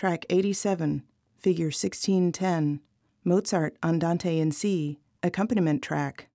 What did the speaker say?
Track 87, Figure 1610, Mozart Andante in C, accompaniment track.